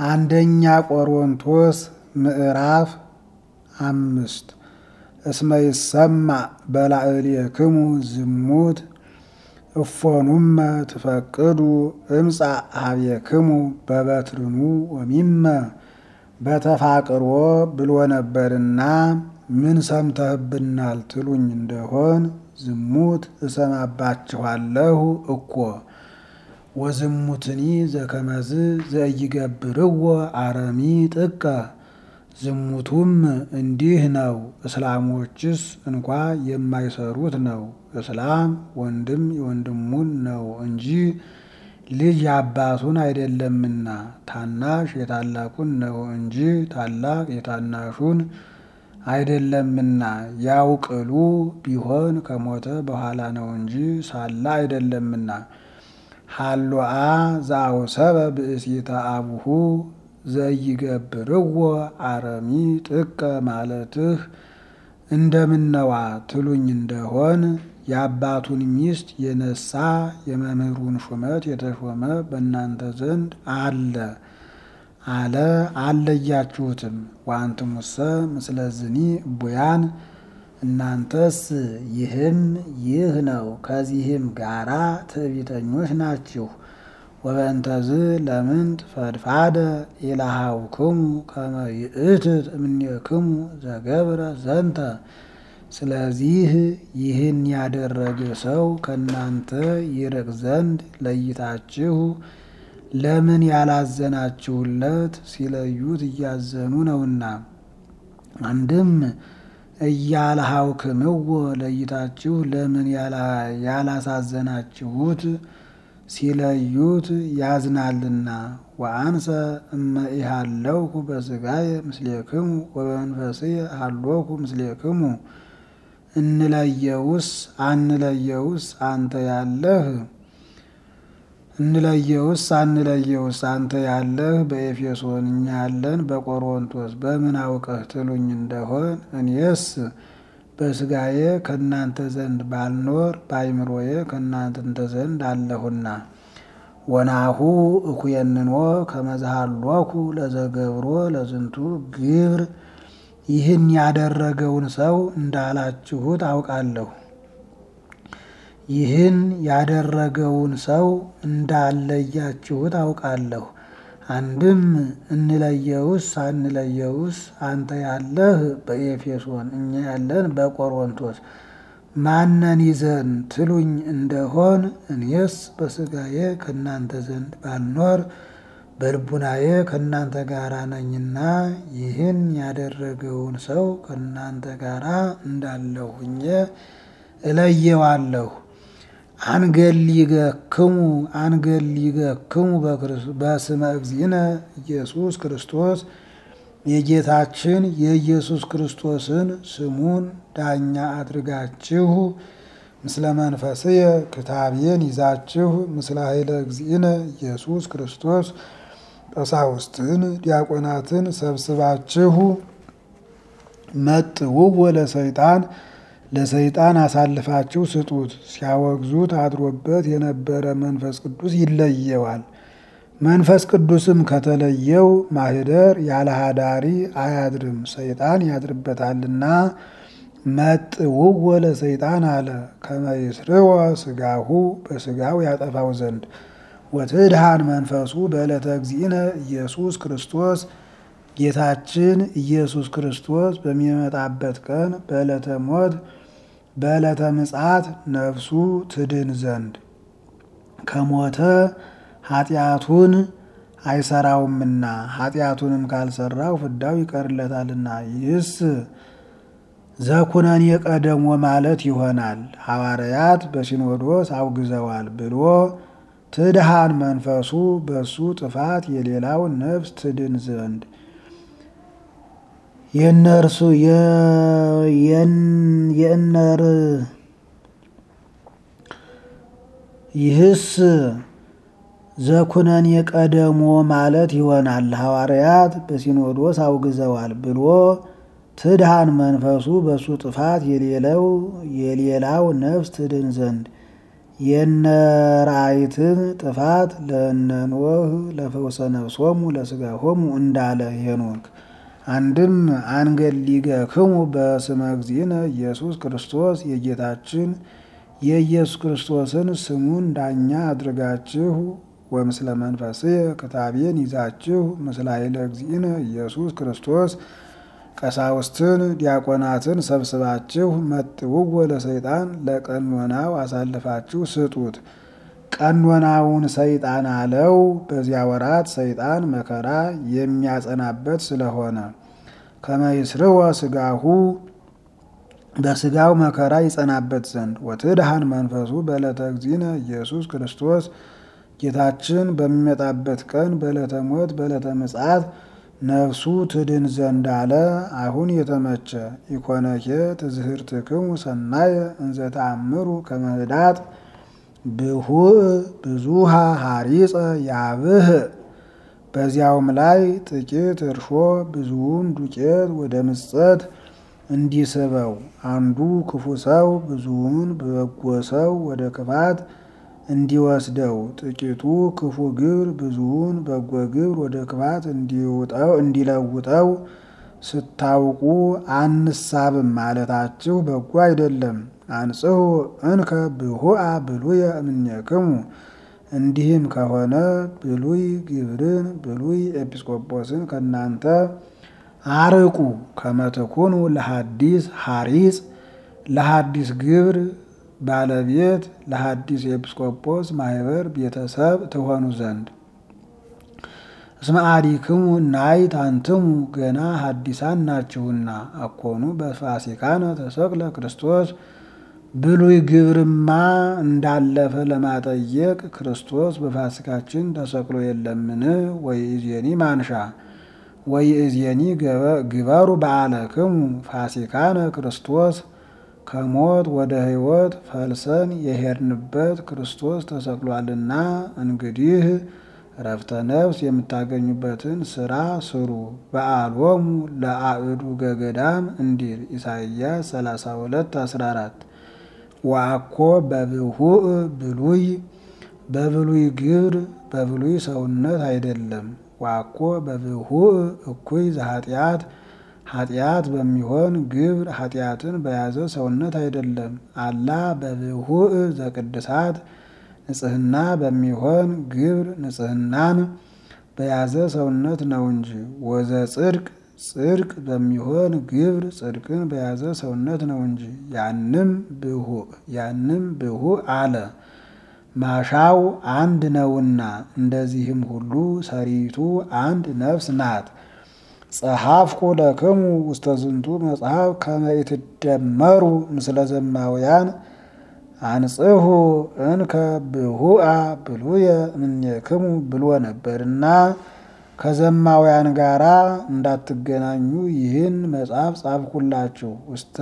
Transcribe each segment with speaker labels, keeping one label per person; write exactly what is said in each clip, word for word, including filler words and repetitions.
Speaker 1: አንደኛ ቆሮንቶስ ምዕራፍ አምስት እስመ ይሰማዕ በላዕሌክሙ ዝሙት እፎኑመ ትፈቅዱ እምጻእ ኀቤክሙ በበትርኑ ወሚመ በተፋቅሮ ብሎ ነበርና ምን ሰምተህብናል ትሉኝ እንደሆን ዝሙት እሰማባችኋለሁ እኮ። ወዝሙትኒ ዘከመዝ ዘኢይገብርዎ አረሚ ጥቀ ዝሙቱም እንዲህ ነው፣ እስላሞችስ እንኳ የማይሰሩት ነው። እስላም ወንድም የወንድሙን ነው እንጂ ልጅ የአባቱን አይደለምና፣ ታናሽ የታላቁን ነው እንጂ ታላቅ የታናሹን አይደለምና። ያው ቅሉ ቢሆን ከሞተ በኋላ ነው እንጂ ሳለ አይደለምና። ሀሎአ ዘአውሰበ ብእሲተ አቡሁ ዘኢይገብርዎ አረሚ ጥቀ ማለትህ እንደምነዋ ትሉኝ እንደሆን የአባቱን ሚስት የነሳ የመምህሩን ሹመት የተሾመ በእናንተ ዘንድ አለ አለ አልለያችሁትም። ወአንትሙሰ ምስለዝኒ እቡያን እናንተስ ይህም ይህ ነው ከዚህም ጋራ ትዕቢተኞች ናችሁ። ወበእንተዝ ለምንት ፈድፋደ ኢላሃውክሙ ከመ ይእትት እምኔክሙ ዘገብረ ዘንተ። ስለዚህ ይህን ያደረገ ሰው ከእናንተ ይርቅ ዘንድ ለይታችሁ ለምን ያላዘናችሁለት? ሲለዩት እያዘኑ ነውና። አንድም እያልሃውክምዎ ለይታችሁ ለምን ያላሳዘናችሁት? ሲለዩት ያዝናልና። ወአንሰ እመ ኢሃለውኩ በሥጋየ ምስሌክሙ ወበመንፈስየ ሃሎኩ ምስሌክሙ። እንለየውስ አንለየውስ አንተ ያለህ እንለየውስ አንለየውስ አንተ ያለህ በኤፌሶን እኛ ያለን በቆሮንቶስ በምን አውቀህ ትሉኝ እንደሆን እኔስ በሥጋዬ ከእናንተ ዘንድ ባልኖር በአይምሮዬ ከእናንተ ዘንድ አለሁና። ወናሁ እኩየንኖ ከመ ዘሃሎኩ ለዘገብሮ ለዝንቱ ግብር። ይህን ያደረገውን ሰው እንዳላችሁት አውቃለሁ። ይህን ያደረገውን ሰው እንዳለያችሁት አውቃለሁ። አንድም እንለየውስ አንለየውስ አንተ ያለህ በኤፌሶን እኛ ያለን በቆሮንቶስ ማነን ይዘን ትሉኝ እንደሆን እኔስ በሥጋዬ ከእናንተ ዘንድ ባልኖር በልቡናዬ ከእናንተ ጋር ነኝና ይህን ያደረገውን ሰው ከእናንተ ጋር እንዳለሁኝ እለየዋለሁ። አንገሊገክሙ አንገሊገክሙ በስመ እግዚእነ ኢየሱስ ክርስቶስ። የጌታችን የኢየሱስ ክርስቶስን ስሙን ዳኛ አድርጋችሁ ምስለ መንፈስየ ክታቤን ይዛችሁ ምስለ ኃይለ እግዚእነ ኢየሱስ ክርስቶስ ቀሳውስትን ዲያቆናትን ሰብስባችሁ መጥውዎ ለሰይጣን ለሰይጣን አሳልፋችሁ ስጡት። ሲያወግዙት አድሮበት የነበረ መንፈስ ቅዱስ ይለየዋል። መንፈስ ቅዱስም ከተለየው ማህደር ያለ ሀዳሪ አያድርም፣ ሰይጣን ያድርበታልና። መጥውዎ ለሰይጣን አለ ከመ ይስርወ ሥጋሁ በሥጋው ያጠፋው ዘንድ። ወትድሃን መንፈሱ በዕለተ እግዚእነ ኢየሱስ ክርስቶስ። ጌታችን ኢየሱስ ክርስቶስ በሚመጣበት ቀን በዕለተ ሞት በዕለተ ምጽአት ነፍሱ ትድን ዘንድ። ከሞተ ኃጢአቱን አይሰራውምና ኃጢአቱንም ካልሰራው ፍዳው ይቀርለታልና። ይህስ ዘኩነኔ ቀደሞ ማለት ይሆናል። ሐዋርያት በሲኖዶስ አውግዘዋል ብሎ ትድሃን መንፈሱ በሱ ጥፋት የሌላው ነፍስ ትድን ዘንድ የነርሱ የእነር ይህስ ዘኩነኔ ቀደሞ ማለት ይሆናል። ሐዋርያት በሲኖዶስ አውግዘዋል ብሎ ትድሃን መንፈሱ በሱ ጥፋት የሌላው የሌላው ነፍስ ትድን ዘንድ የነራይትን ጥፋት ለነኖህ ለፈውሰ ነፍሶሙ ለስጋሆሙ እንዳለ ሄኖክ። አንድም አንገሊገክሙ በስመ እግዚእነ ኢየሱስ ክርስቶስ የጌታችን የኢየሱስ ክርስቶስን ስሙን ዳኛ አድርጋችሁ ወምስለ መንፈስየ ክታቤን ይዛችሁ ምስለ ኃይለ እግዚእነ ኢየሱስ ክርስቶስ ቀሳውስትን ዲያቆናትን ሰብስባችሁ መጥውዎ ለሰይጣን ለቀኖናው አሳልፋችሁ ስጡት። ቀኖናውን ሰይጣን አለው በዚያ ወራት ሰይጣን መከራ የሚያጸናበት ስለሆነ ከመይስርወ ስጋሁ በስጋው መከራ ይጸናበት ዘንድ ወትድሃን መንፈሱ በዕለተ እግዚእነ ኢየሱስ ክርስቶስ ጌታችን በሚመጣበት ቀን በዕለተ ሞት በዕለተ ምጽአት ነፍሱ ትድን ዘንድ አለ። አሁን የተመቸ ኢኮነኬ ትዝህርትክሙ ሰናየ እንዘ ተአምሩ ከመ ህዳጥ ብሁእ ብዙሃ ሐሪፀ ያብህ። በዚያውም ላይ ጥቂት እርሾ ብዙውን ዱቄት ወደ ምጸት እንዲስበው አንዱ ክፉ ሰው ብዙውን በጎ ሰው ወደ ክፋት እንዲወስደው ጥቂቱ ክፉ ግብር ብዙውን በጎ ግብር ወደ ክፋት እንዲውጠው እንዲለውጠው ስታውቁ አንሳብም ማለታችሁ በጎ አይደለም። አንጽሑ እንከ ብሁአ ብሉየ እምኔክሙ። እንዲህም ከሆነ ብሉይ ግብርን ብሉይ ኤጲስቆጶስን ከናንተ አርቁ። ከመትኩኑ ለሐዲስ ሐሪጽ ለሐዲስ ግብር ባለቤት ለሐዲስ ኤጲስቆጶስ ማህበር ቤተሰብ ትሆኑ ዘንድ። እስመ አዲክሙ ናይት አንትሙ ገና ሐዲሳን ናችሁና አኮኑ በፋሲካነ ተሰቅለ ክርስቶስ። ብሉይ ግብርማ እንዳለፈ ለማጠየቅ ክርስቶስ በፋሲካችን ተሰቅሎ የለምን? ወይእዜኒ ማንሻ ወይእዜኒ ግበሩ በዓለክሙ ፋሲካነ ክርስቶስ። ከሞት ወደ ሕይወት ፈልሰን የሄድንበት ክርስቶስ ተሰቅሏልና እንግዲህ ረፍተ ነፍስ የምታገኙበትን ስራ ስሩ። በዓሎሙ ለአእዱገ ገዳም እንዲል ኢሳይያስ ሰላሳ ሁለት አስራ አራት ወአኮ በብሁእ ብሉይ በብሉይ ግብር በብሉይ ሰውነት አይደለም። ወአኮ በብሁእ እኩይ ዘኃጢአት ኃጢአት በሚሆን ግብር ኃጢአትን በያዘ ሰውነት አይደለም። አላ በብሁእ ዘቅድሳት ንጽህና በሚሆን ግብር ንጽህናን በያዘ ሰውነት ነው እንጂ። ወዘ ጽድቅ ጽድቅ በሚሆን ግብር ጽድቅን በያዘ ሰውነት ነው እንጂ። ያንም ብሁእ ያንም ብሁእ አለ ማሻው አንድ ነውና። እንደዚህም ሁሉ ሰሪቱ አንድ ነፍስ ናት። ጸሐፍኩ ለክሙ ውስተ ዝንቱ መጽሐፍ ከመ ይትደመሩ ምስለ ዘማውያን አንጽሑ እንከ ብሁአ ብሉየ እምኔክሙ ብሎ ነበርና ከዘማውያን ጋራ እንዳትገናኙ ይህን መጽሐፍ ጻፍኩላችሁ። ውስተ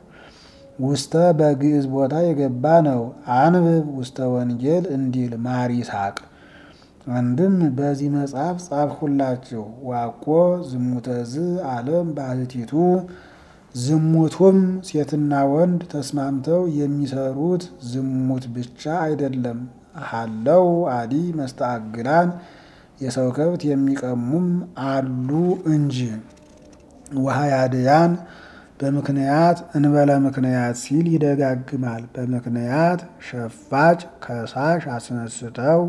Speaker 1: ውስተ በግዕዝ ቦታ የገባ ነው። አንብብ ውስተ ወንጌል እንዲል ማር ይስሐቅ። አንድም በዚህ መጽሐፍ ጻፍኩላችሁ። ዋቆ ዝሙተዝ ዓለም ባህቲቱ ዝሙቱም ሴትና ወንድ ተስማምተው የሚሰሩት ዝሙት ብቻ አይደለም። ሀለው አዲ መስተአግላን የሰው ከብት የሚቀሙም አሉ እንጂ። ወሃያድያን በምክንያት እንበለ ምክንያት ሲል ይደጋግማል። በምክንያት ሸፋጭ ከሳሽ አስነስተው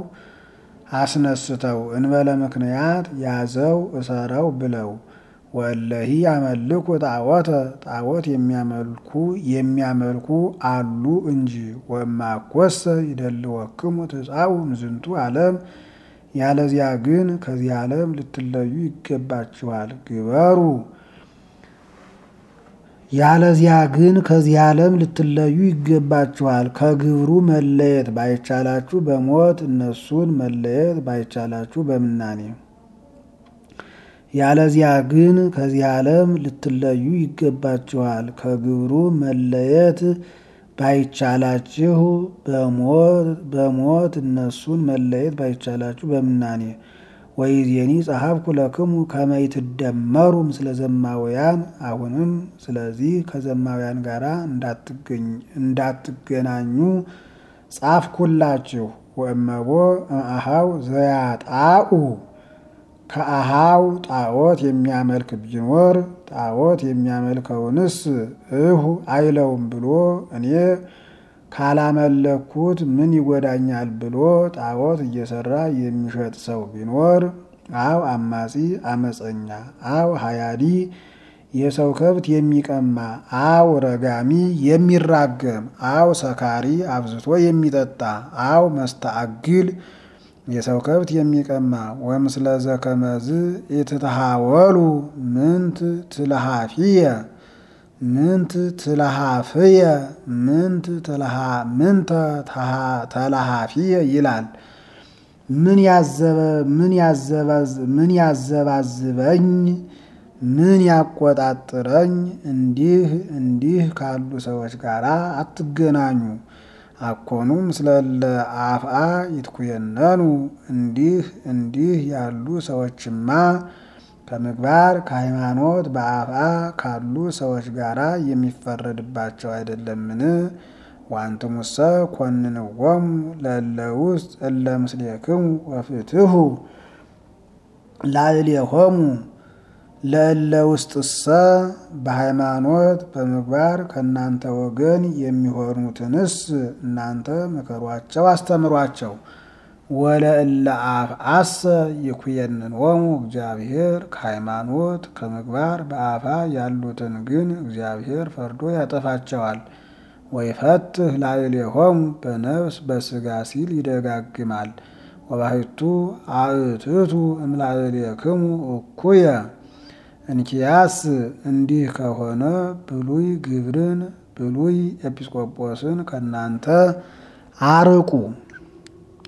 Speaker 1: አስነስተው እንበለ ምክንያት ያዘው እሰረው ብለው። ወለሂ ያመልኩ ጣዖተ ጣዖት የሚያመልኩ የሚያመልኩ አሉ እንጂ። ወማኮሰ ይደልወክሙ ትጻኡ እምዝንቱ ዓለም ያለዚያ ግን ከዚህ ዓለም ልትለዩ ይገባችኋል። ግበሩ ያለዚያ ግን ከዚህ ዓለም ልትለዩ ይገባችኋል። ከግብሩ መለየት ባይቻላችሁ በሞት እነሱን መለየት ባይቻላችሁ በምናኔ። ያለዚያ ግን ከዚህ ዓለም ልትለዩ ይገባችኋል። ከግብሩ መለየት ባይቻላችሁ በሞት በሞት እነሱን መለየት ባይቻላችሁ በምናኔ። ወይዜኒ ጸሐፍኩ ለክሙ ከመ ይትደመሩ ምስለ ዘማውያን። አሁንም ስለዚህ ከዘማውያን ጋራ እንዳትገናኙ ጻፍኩላችሁ። ወእመቦ እምአኀው ዘያጣኡ ከአኀው ጣዖት የሚያመልክ ቢኖር ጣዖት የሚያመልከውንስ እሁ አይለውም ብሎ እኔ ካላመለኩት ምን ይጎዳኛል ብሎ ጣዖት እየሰራ የሚሸጥ ሰው ቢኖር አው አማጺ አመፀኛ አው ሀያዲ የሰው ከብት የሚቀማ አው ረጋሚ የሚራገም አው ሰካሪ አብዝቶ የሚጠጣ አው መስተአግል የሰው ከብት የሚቀማ ወምስለ ዘከመዝ ኢትተሃወሉ ምንት ትለሃፊየ ምንት ትለሃፍየ ምንት ትለሃ ምንተ ተለሃፊየ ይላል። ምን ያዘበ ምን ያዘባዝ ምን ያዘባዝበኝ ምን ያቆጣጥረኝ እንዲህ እንዲህ ካሉ ሰዎች ጋር አትገናኙ። አኮኑ ምስለለ አፍአ ይትኩየነኑ እንዲህ እንዲህ ያሉ ሰዎችማ ከምግባር ከሃይማኖት በአፍአ ካሉ ሰዎች ጋር የሚፈረድባቸው አይደለምን? ወአንትሙሰ ኮንንዎሙ ለእለ ውስጥ እለ ምስሌክሙ ወፍትሑ ላዕሌሆሙ ለእለ ውስጥሰ በሃይማኖት በምግባር ከእናንተ ወገን የሚሆኑትንስ እናንተ ምከሯቸው አስተምሯቸው። ወለእለ አፍአሰ ይኩየንዎሙ እግዚአብሔር ከሃይማኖት ከምግባር በአፋ ያሉትን ግን እግዚአብሔር ፈርዶ ያጠፋቸዋል። ወይፈትሕ ላዕሌሆሙ በነፍስ በስጋ ሲል ይደጋግማል። ወባሕቱ አእትቱ እምላዕሌክሙ እኩየ እንኪያስ እንዲህ ከሆነ ብሉይ ግብርን ብሉይ ኤጲስቆጶስን ከእናንተ አርቁ።